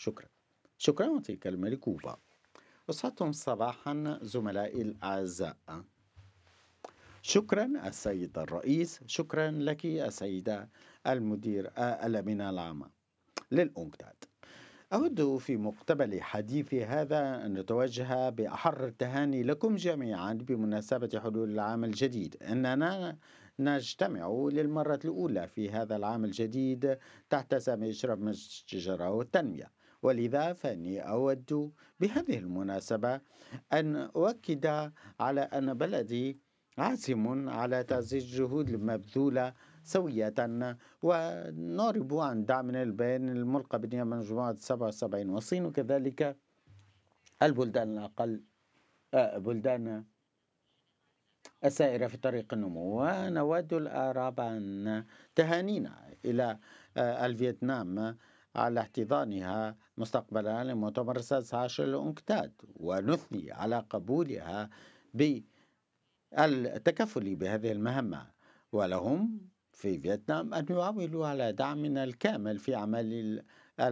شكرا. شكرا وتلك الملكوبة. وصلتم صباحا زملائي الأعزاء. شكرا السيد الرئيس، شكرا لك السيدة المدير الأمينة العامة للأنكتاد. أود في مقتبل حديثي هذا أن نتوجه بأحر التهاني لكم جميعا بمناسبة حلول العام الجديد. أننا نجتمع للمرة الأولى في هذا العام الجديد تحت سامي إشراف الشجرة والتنمية، ولذا فإني أود بهذه المناسبة أن أؤكد على أن بلدي عازم على تعزيز الجهود المبذولة سوية، ونعرب عن دعمنا البيان الملقى بنية من مجموعة 77 والصين، وكذلك البلدان الأقل بلدان السائرة في طريق النمو. ونود الإعراب عن تهانينا إلى الفيتنام على احتضانها مستقبلا لمؤتمر السادس عشر للأنكتاد، ونثني على قبولها بالتكفل بهذه المهمة، ولهم في فيتنام أن يعولوا على دعمنا الكامل في عمل